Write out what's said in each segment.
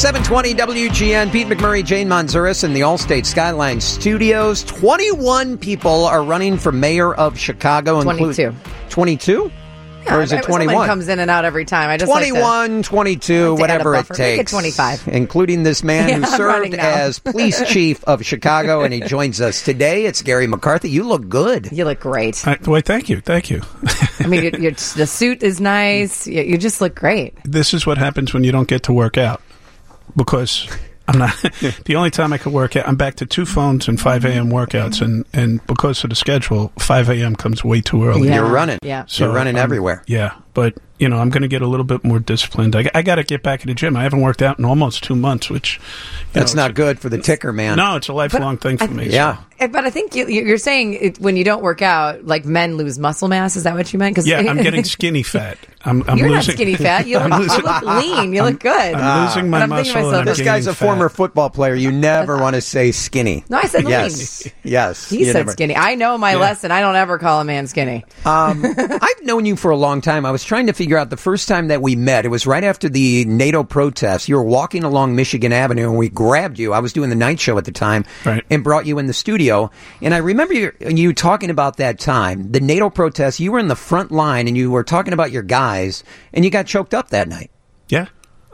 720 WGN, Pete McMurray, Jane Manzuris in the Allstate Skyline Studios. 21 people are running for mayor of Chicago. 22. 22? Yeah, or is it 21? Someone comes in and out every time. I just 21, 22, whatever it takes. Make it 25. Including this man who served as police chief of Chicago, and he joins us today. It's Gary McCarthy. You look good. You look great. Well, thank you. Thank you. I mean, the suit is nice. You just look great. This is what happens when you don't get to work out. Because I'm not the only time I could work out. I'm back to 2 phones and 5 a.m. workouts, and because of the schedule, 5 a.m. comes way too early. Yeah. You're running. Yeah, so you're running everywhere. Yeah, but I'm going to get a little bit more disciplined. I got to get back in the gym. I haven't worked out in almost 2 months, which that's not good for the ticker, man. No, it's a lifelong thing for me. Yeah. But I think you're saying when you don't work out, like men lose muscle mass. Is that what you meant? Yeah, I'm getting skinny fat. You're not skinny fat. You look lean. You look good. I'm losing my muscle. This guy's a former football player. You never want to say skinny. No, I said lean. Yes. He said skinny. I know my lesson. I don't ever call a man skinny. I've known you for a long time. I was trying to figure out the first time that we met. It was right after the NATO protests. You were walking along Michigan Avenue, and we grabbed you. I was doing the night show at the time, right, and brought you in the studio. And I remember you talking about that time, the NATO protests. You were in the front line, and you were talking about your guys, and you got choked up that night. Yeah.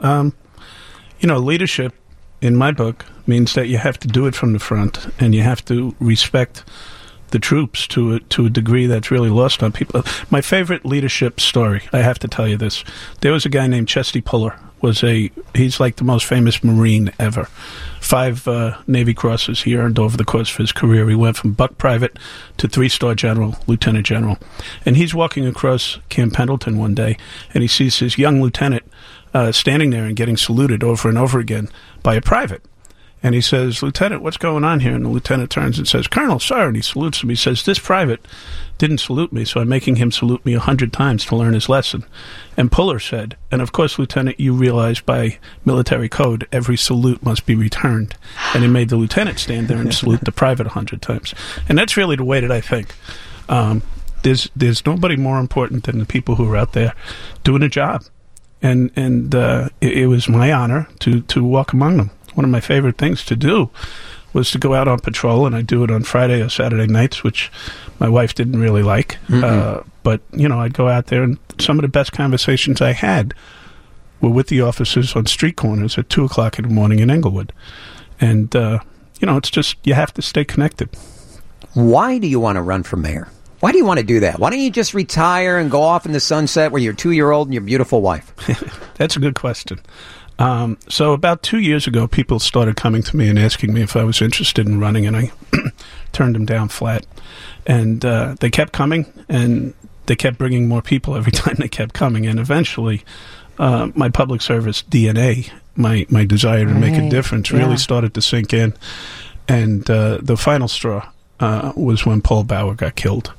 Leadership, in my book, means that you have to do it from the front, and you have to respect the troops to a degree that's really lost on people. My favorite leadership story, I have to tell you this. There was a guy named Chesty Puller. He's like the most famous Marine ever. 5 Navy Crosses he earned over the course of his career. He went from buck private to 3-star general, lieutenant general. And he's walking across Camp Pendleton one day, and he sees his young lieutenant standing there and getting saluted over and over again by a private. And he says, "Lieutenant, what's going on here?" And the lieutenant turns and says, "Colonel, sir." And he salutes him. He says, "This private didn't salute me, so I'm making him salute me 100 times to learn his lesson." And Puller said, "And of course, Lieutenant, you realize by military code, every salute must be returned." And he made the lieutenant stand there and salute the private 100 times. And that's really the way that I think. There's nobody more important than the people who are out there doing a job. And it was my honor to walk among them. One of my favorite things to do was to go out on patrol, and I do it on Friday or Saturday nights, which my wife didn't really like. But, I'd go out there, and some of the best conversations I had were with the officers on street corners at 2 o'clock in the morning in Englewood. And, it's just, you have to stay connected. Why do you want to run for mayor? Why do you want to do that? Why don't you just retire and go off in the sunset with your 2-year-old and your beautiful wife? That's a good question. So about 2 years ago, people started coming to me and asking me if I was interested in running, and I turned them down flat. And they kept coming, and they kept bringing more people every time they kept coming. And eventually, my public service DNA, my desire to make a difference, really started to sink in. And the final straw was when Paul Bauer got killed.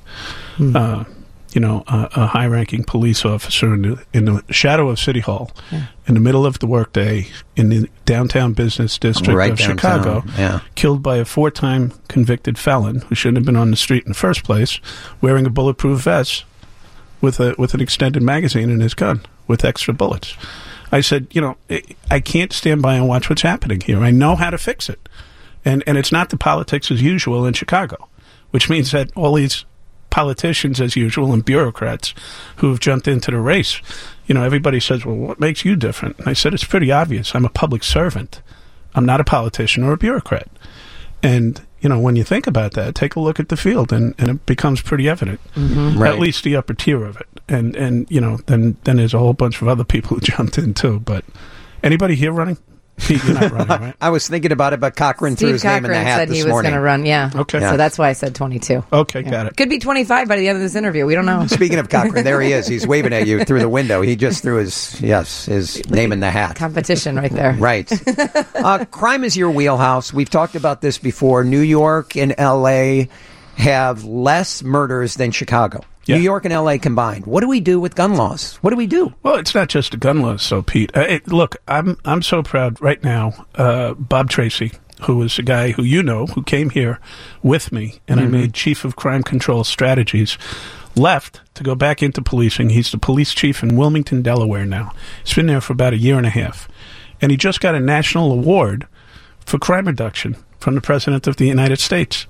A high-ranking police officer in the shadow of City Hall, in the middle of the workday, in the downtown business district of Chicago, killed by a 4-time convicted felon who shouldn't have been on the street in the first place, wearing a bulletproof vest with an extended magazine in his gun with extra bullets. I said, I can't stand by and watch what's happening here. I know how to fix it. And it's not the politics as usual in Chicago, which means that all these politicians as usual and bureaucrats who have jumped into the race, everybody says, well, what makes you different? And I said, it's pretty obvious. I'm a public servant. I'm not a politician or a bureaucrat. And, when you think about that, take a look at the field and it becomes pretty evident, at least the upper tier of it. And then there's a whole bunch of other people who jumped in too. But anybody here running? Pete, you're not running, right? I was thinking about it, but Cochran threw his name in the hat this morning. Steve Cochran said he was going to run, yeah. Okay. So that's why I said 22. Okay, got it. Could be 25 by the end of this interview. We don't know. Speaking of Cochran, there he is. He's waving at you through the window. He just threw his name in the hat. Competition right there. Right. Crime is your wheelhouse. We've talked about this before. New York and L.A. have less murders than Chicago. Yeah. New York and L.A. combined. What do we do with gun laws? What do we do? Well, it's not just the gun laws, so Pete. Look, I'm so proud right now. Bob Tracy, who was a guy who came here with me, and I made chief of crime control strategies, left to go back into policing. He's the police chief in Wilmington, Delaware now. He's been there for about a year and a half. And he just got a national award for crime reduction from the President of the United States.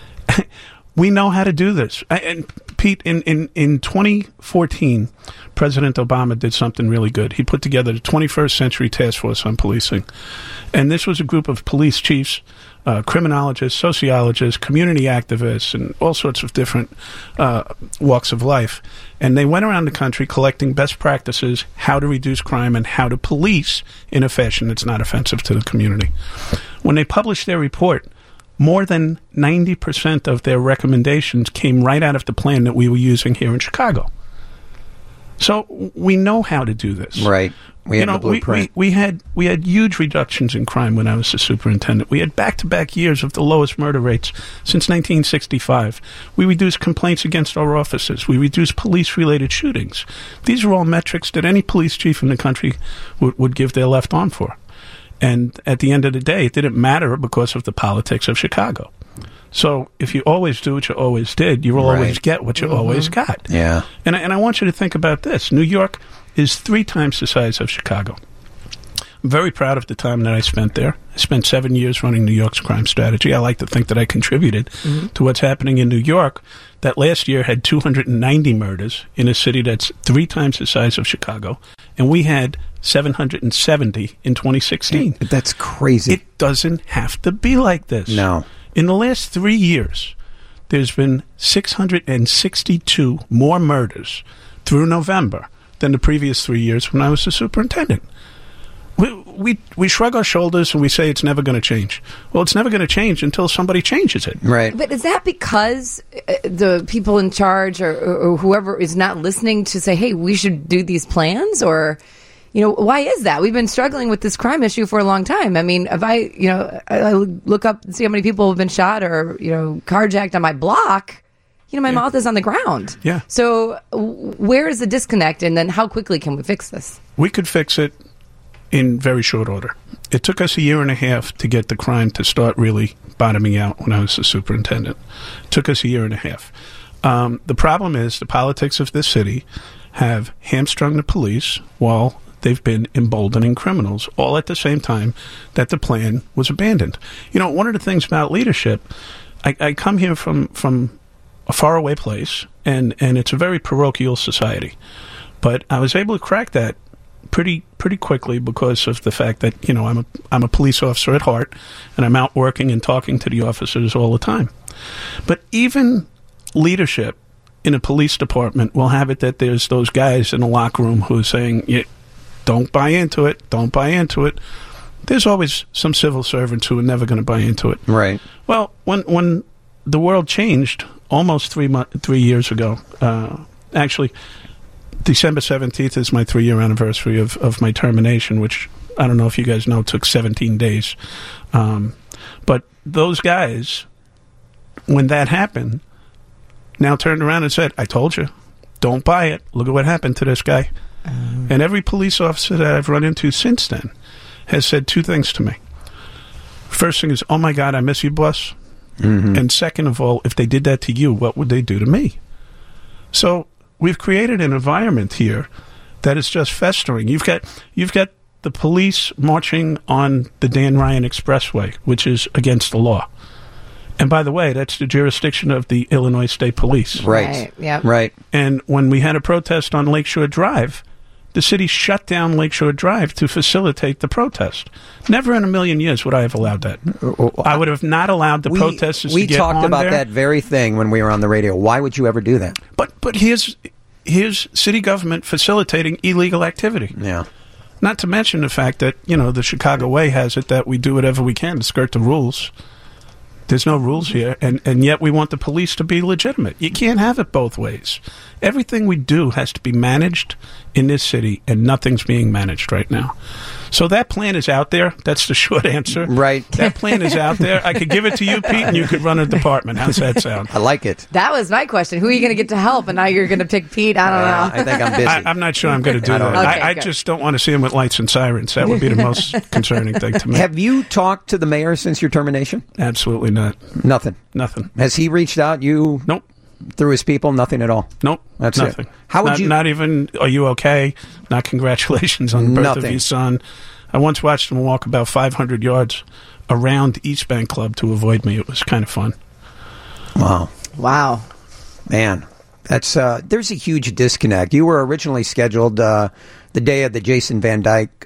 We know how to do this. And Pete, in 2014, President Obama did something really good. He put together the 21st Century Task Force on Policing. And this was a group of police chiefs, criminologists, sociologists, community activists, and all sorts of different walks of life. And they went around the country collecting best practices, how to reduce crime and how to police in a fashion that's not offensive to the community. When they published their report, more than 90% of their recommendations came right out of the plan that we were using here in Chicago. So we know how to do this. Right. We have the blueprint. We had huge reductions in crime when I was the superintendent. We had back-to-back years of the lowest murder rates since 1965. We reduced complaints against our officers. We reduced police-related shootings. These are all metrics that any police chief in the country would give their left arm for. And at the end of the day, it didn't matter because of the politics of Chicago. So if you always do what you always did, you will always get what you always got. Yeah. And I want you to think about this. New York is 3 times the size of Chicago. I'm very proud of the time that I spent there. I spent 7 years running New York's crime strategy. I like to think that I contributed to what's happening in New York, that last year had 290 murders in a city that's 3 times the size of Chicago. And we had 770 in 2016. That's crazy. It doesn't have to be like this. No. In the last 3 years, there's been 662 more murders through November than the previous 3 years when I was the superintendent. We shrug our shoulders and we say it's never going to change. Well, it's never going to change until somebody changes it. Right. But is that because the people in charge or whoever is not listening to say, hey, we should do these plans? Or, why is that? We've been struggling with this crime issue for a long time. I mean, if I look up and see how many people have been shot or, carjacked on my block, my mouth is on the ground. Yeah. So where is the disconnect? And then how quickly can we fix this? We could fix it in very short order. It took us 1.5 years to get the crime to start really bottoming out when I was the superintendent. It took us 1.5 years. The problem is the politics of this city have hamstrung the police while they've been emboldening criminals, all at the same time that the plan was abandoned. One of the things about leadership, I come here from a faraway place, and it's a very parochial society. But I was able to crack that pretty quickly because of the fact that I'm a police officer at heart, and I'm out working and talking to the officers all the time. But even leadership in a police department will have it that there's those guys in the locker room who are saying, don't buy into it, don't buy into it. There's always some civil servants who are never going to buy into it. Right. Well, when the world changed almost 3 years ago, actually, December 17th is my 3-year anniversary of my termination, which I don't know if you guys know took 17 days. But those guys, when that happened, now turned around and said, I told you, don't buy it. Look at what happened to this guy. And every police officer that I've run into since then has said 2 things to me. First thing is, oh my God, I miss you, boss. Mm-hmm. And second of all, if they did that to you, what would they do to me? So we've created an environment here that is just festering. You've got the police marching on the Dan Ryan Expressway, which is against the law. And by the way, that's the jurisdiction of the Illinois State Police. Right. Yep. Right. And when we had a protest on Lakeshore Drive, the city shut down Lakeshore Drive to facilitate the protest. Never in a million years would I have allowed that. I would have not allowed the protesters to get on there. We talked about that very thing when we were on the radio. Why would you ever do that? But here's city government facilitating illegal activity. Yeah. Not to mention the fact that, the Chicago way has it that we do whatever we can to skirt the rules. There's no rules here, and yet we want the police to be legitimate. You can't have it both ways. Everything we do has to be managed in this city, and nothing's being managed right now. So that plan is out there. That's the short answer. Right. That plan is out there. I could give it to you, Pete, and you could run a department. How's that sound? I like it. That was my question. Who are you going to get to help? And now you're going to pick Pete? I don't know. I think I'm busy. I'm not sure I'm going to do that. Okay, I just don't want to see him with lights and sirens. That would be the most concerning thing to me. Have you talked to the mayor since your termination? Absolutely not. Nothing. Has he reached out? You? Nope. Through his people? Nothing at all? Nope. That's nothing. It. How would you? Not even, are you okay? Not congratulations on the birth of your son. I once watched them walk about 500 yards around East Bank Club to avoid me. It was kind of fun. Wow. Man, that's there's a huge disconnect. You were originally scheduled the day of the Jason Van Dyke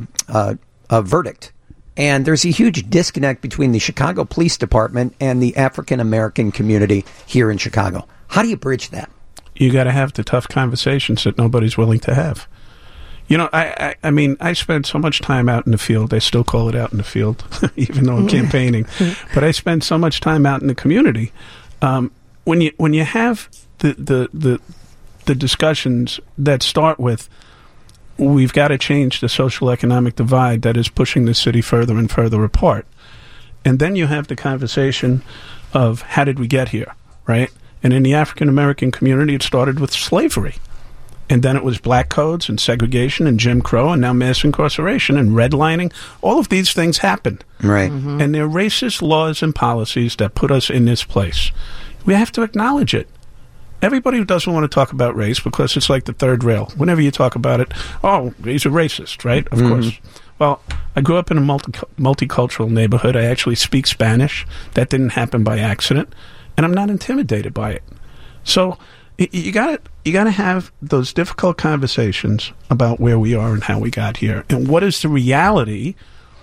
verdict. And there's a huge disconnect between the Chicago Police Department and the African-American community here in Chicago. How do you bridge that? You got to have the tough conversations that nobody's willing to have. You know, I mean, I spent so much time out in the field. I still call it out in the field, even though I'm campaigning. But I spend so much time out in the community. When you have the discussions that start with, we've got to change the social economic divide that is pushing the city further and further apart. And then you have the conversation of how did we get here, right? And in the African-American community, it started with slavery. And then it was black codes and segregation and Jim Crow and now mass incarceration and redlining. All of these things happened. Right. Mm-hmm. And they're racist laws and policies that put us in this place. We have to acknowledge it. Everybody who doesn't want to talk about race, because it's like the third rail. Whenever you talk about it, oh, he's a racist, right? Of course. Well, I grew up in a multicultural neighborhood. I actually speak Spanish. That didn't happen by accident. And I'm not intimidated by it. So you got to have those difficult conversations about where we are and how we got here. And what is the reality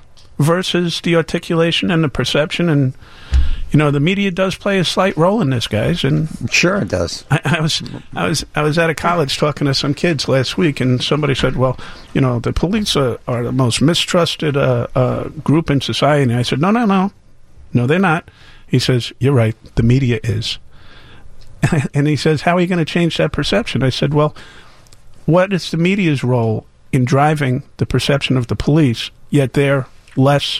versus the articulation and the perception. And you know, the media does play a slight role in this, guys. And sure, it does. I was at a college talking to some kids last week, and somebody said, "Well, you know, the police are the most mistrusted group in society." And I said, "No, they're not." He says, "You're right. The media is." And he says, "How are you going to change that perception?" I said, "Well, what is the media's role in driving the perception of the police? Yet they're less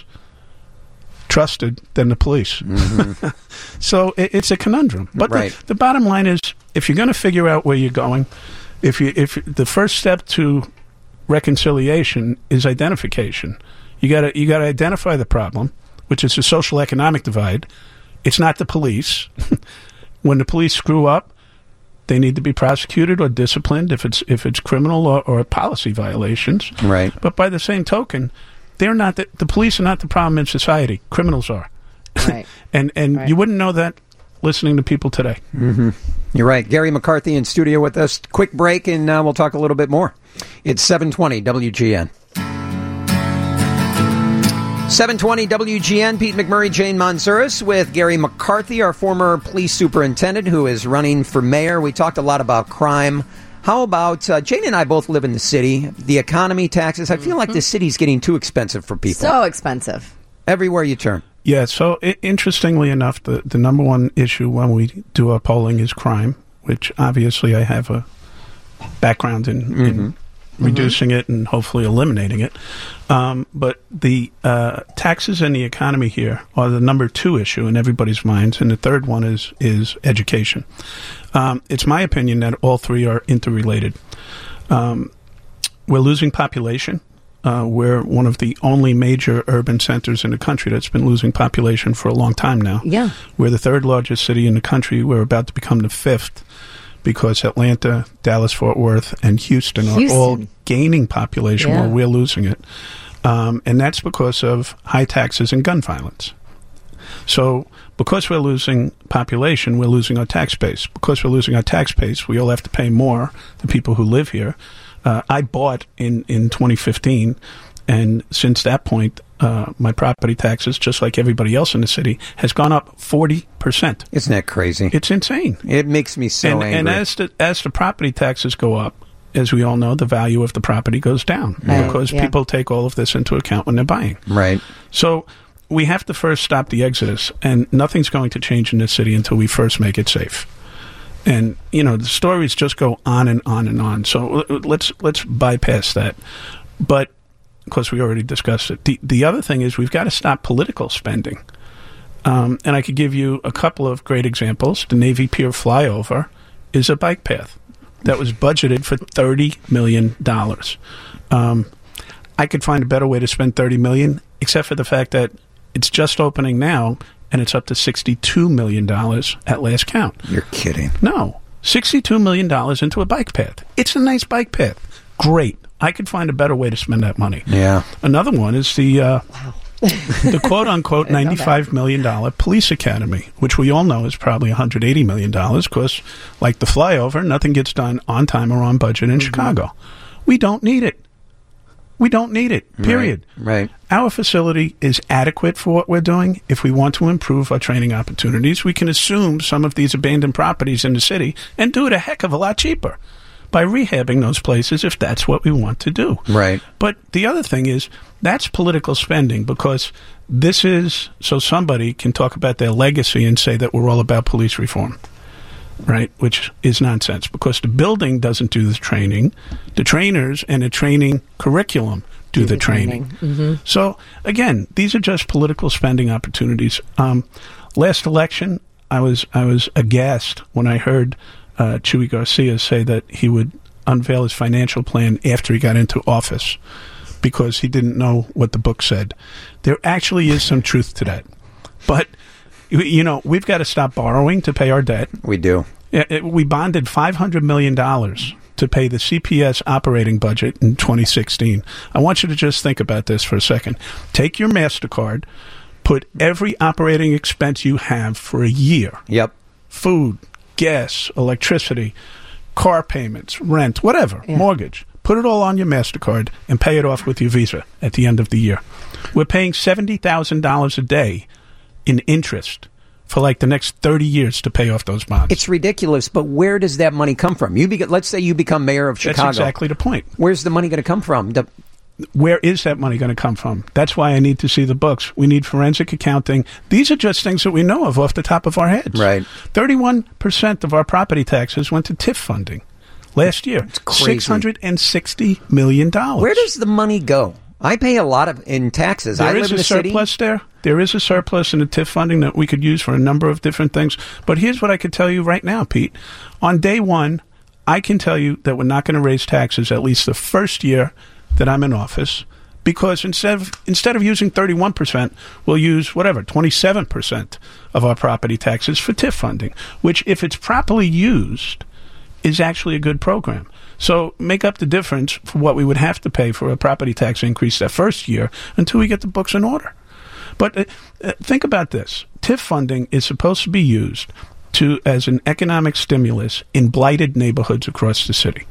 trusted than the police." Mm-hmm. So it's a conundrum. But right. the bottom line is, if you're going to figure out where you're going, if the first step to reconciliation is identification, you got to identify the problem, which is the social economic divide. It's not the police. When the police screw up, they need to be prosecuted or disciplined if it's criminal or policy violations. Right. But by the same token, they're not the police are not the problem in society. Criminals are. Right. and right. You wouldn't know that listening to people today. Mm-hmm. You're right. Gary McCarthy in studio with us. Quick break, and we'll talk a little bit more. It's 720 WGN. 720 WGN, Pete McMurray, Jane Manzuris with Gary McCarthy, our former police superintendent who is running for mayor. We talked a lot about crime. How about, Jane and I both live in the city, the economy, taxes. I feel like the city's getting too expensive for people. So expensive. Everywhere you turn. Yeah, so interestingly enough, the number one issue when we do our polling is crime, which obviously I have a background in reducing it and hopefully eliminating it. But the taxes and the economy here are the number two issue in everybody's minds, and the third one is education. It's my opinion that all three are interrelated. We're losing population. We're one of the only major urban centers in the country that's been losing population for a long time now. Yeah. We're the third largest city in the country. We're about to become the fifth, because Atlanta, Dallas-Fort Worth, and Houston are all gaining population while we're losing it. And that's because of high taxes and gun violence. So because we're losing population, we're losing our tax base. Because we're losing our tax base, we all have to pay more, the people who live here. I bought in 2015, and since that point, my property taxes, just like everybody else in the city, has gone up 40%. Isn't that crazy? It's insane. It makes me so angry. And as the property taxes go up, as we all know, the value of the property goes down because people take all of this into account when they're buying. Right. So we have to first stop the exodus, and nothing's going to change in this city until we first make it safe. And, you know, the stories just go on and on and on. So let's bypass that. But, of course, we already discussed it. The other thing is we've got to stop political spending. And I could give you a couple of great examples. The Navy Pier flyover is a bike path that was budgeted for $30 million. I could find a better way to spend $30 million, except for the fact that it's just opening now, and it's up to $62 million at last count. You're kidding. No. $62 million into a bike path. It's a nice bike path. Great. I could find a better way to spend that money. Yeah. Another one is the quote-unquote $95 million police academy, which we all know is probably $180 million because, like the flyover, nothing gets done on time or on budget in Chicago. We don't need it. We don't need it, period. Right. Our facility is adequate for what we're doing. If we want to improve our training opportunities, we can assume some of these abandoned properties in the city and do it a heck of a lot cheaper by rehabbing those places if that's what we want to do. Right. But the other thing is, that's political spending because this is so somebody can talk about their legacy and say that we're all about police reform, right? Which is nonsense because the building doesn't do the training. The trainers and the training curriculum do the training. Mm-hmm. So, again, these are just political spending opportunities. Last election, I was aghast when I heard Chuy Garcia say that he would unveil his financial plan after he got into office because he didn't know what the book said. There actually is some truth to that. But, you know, we've got to stop borrowing to pay our debt. We do. We bonded $500 million to pay the CPS operating budget in 2016. I want you to just think about this for a second. Take your MasterCard, put every operating expense you have for a year. Yep. Food, gas, electricity, car payments, rent, whatever, mortgage. Put it all on your MasterCard and pay it off with your Visa at the end of the year. We're paying $70,000 a day in interest for like the next 30 years to pay off those bonds. It's ridiculous, but where does that money come from? Let's say you become mayor of Chicago. That's exactly the point. Where's the money going to come from? Where is that money going to come from? That's why I need to see the books. We need forensic accounting. These are just things that we know of off the top of our heads. Right. 31% of our property taxes went to TIF funding last year. It's crazy. $660 million. Where does the money go? I pay a lot in taxes. I live in the city. There is a surplus there. There is a surplus in the TIF funding that we could use for a number of different things. But here's what I could tell you right now, Pete. On day one, I can tell you that we're not going to raise taxes at least the first year that I'm in office, because instead of using 31%, we'll use 27% of our property taxes for TIF funding, which, if it's properly used, is actually a good program. So make up the difference for what we would have to pay for a property tax increase that first year until we get the books in order. But think about this. TIF funding is supposed to be used as an economic stimulus in blighted neighborhoods across the city.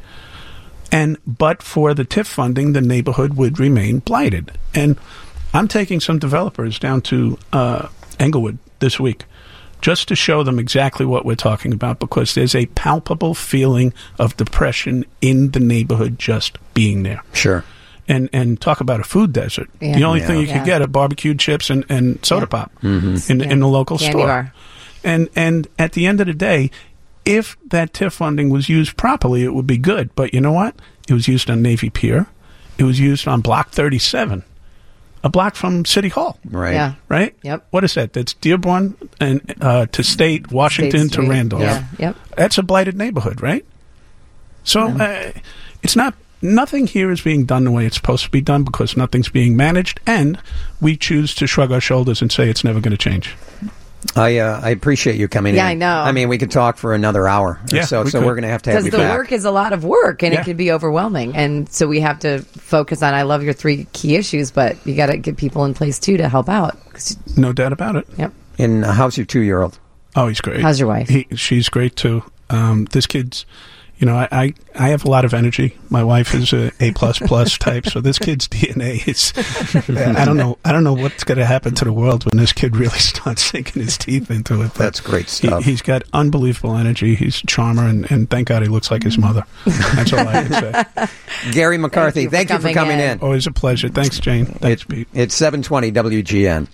But for the TIF funding, the neighborhood would remain blighted. And I'm taking some developers down to Englewood this week just to show them exactly what we're talking about, because there's a palpable feeling of depression in the neighborhood just being there. Sure. And talk about a food desert. Yeah. The only thing you could get are barbecued chips and soda pop in the local Candy store. Bar. And at the end of the day, if that TIF funding was used properly, it would be good. But you know what? It was used on Navy Pier. It was used on Block 37, a block from City Hall. Right. Yeah. Right? Yep. What is that? That's Dearborn and to State, Washington to Randolph. Yeah. Yep. That's a blighted neighborhood, right? So it's not. Nothing here is being done the way it's supposed to be done because nothing's being managed, and we choose to shrug our shoulders and say it's never going to change. I appreciate you coming in. Yeah, I know. I mean, we could talk for another hour or so we're going to have you back. Because the work is a lot of work, and it can be overwhelming. And so we have to focus on, I love your 3 key issues, but you got to get people in place, too, to help out. No doubt about it. Yep. And how's your 2-year-old? Oh, he's great. How's your wife? She's great, too. This kid's... You know, I have a lot of energy. My wife is a A++ type, so this kid's DNA is. I don't know what's going to happen to the world when this kid really starts sinking his teeth into it. But that's great stuff. He's got unbelievable energy. He's a charmer, and thank God he looks like his mother. That's all I can say. Gary McCarthy, thank you for coming in. Always a pleasure. Thanks, Jane. Thanks, Pete. It's 720 WGN.